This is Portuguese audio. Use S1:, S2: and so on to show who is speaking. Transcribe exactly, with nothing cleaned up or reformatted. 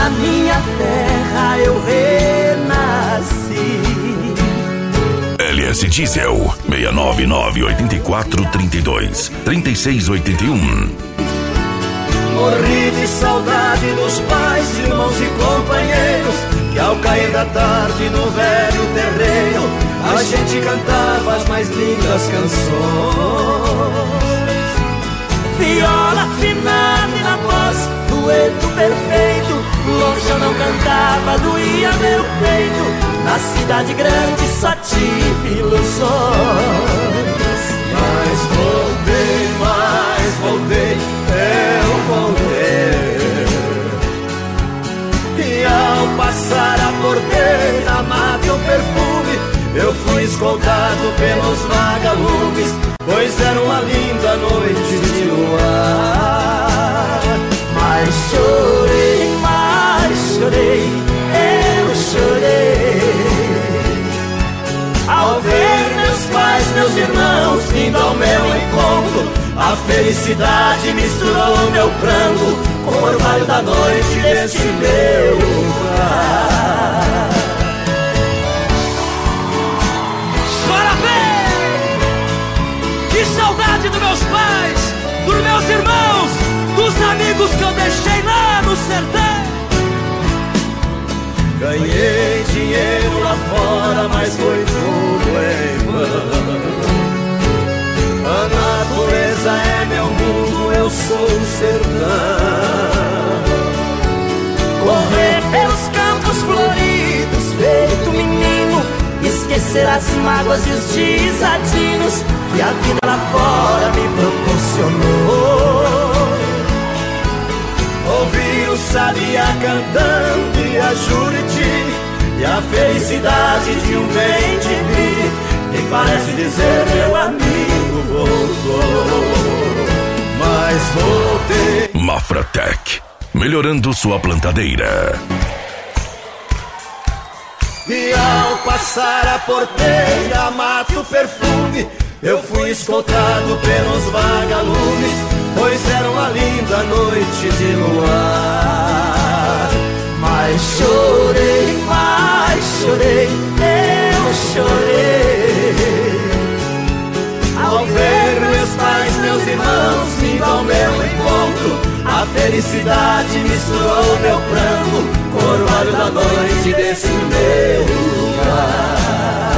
S1: da minha terra eu renasci.
S2: L S Diesel seis nove nove oito quatro três dois três seis oito um.
S1: Morri de saudade dos pais, irmãos e companheiros, que ao cair da tarde no velho terreiro a gente cantava as mais lindas canções. Viola afinada e na voz, dueto perfeito, longe eu não cantava, doía meu peito. Na cidade grande só tive ilusões. Mas voltei, mas voltei, eu voltei. E ao passar a porteira, amado o perfume, eu fui escoltado pelos vagalumes, pois era uma linda noite de luar. Mas chorei, mas chorei, eu chorei ao ver meus pais, meus irmãos vindo ao meu encontro. A felicidade misturou meu pranto com o orvalho da noite desse meu lugar.
S3: Que saudade dos meus pais, dos meus irmãos, dos amigos que eu deixei lá no sertão.
S1: Ganhei dinheiro lá fora, mas foi tudo em vão. A natureza é meu mundo, eu sou o sertão. Correr pelos campos floridos, feito menino, esquecer as mágoas e os desatinos que a vida lá fora me proporcionou. Ouvir o sabiá cantando e a Juriti, e a felicidade de um bem-de-vi, que parece dizer meu amigo voltou. Mas voltei.
S2: Mafratec, melhorando sua plantadeira.
S1: E ao passar a porteira, mato o perfume, eu fui escoltado pelos vagalumes, pois era uma linda noite de luar. Mas chorei, mas chorei, eu chorei ao ver meus pais, meus irmãos vindo ao meu encontro. A felicidade misturou meu pranto com o orvalho da noite desse meu lugar.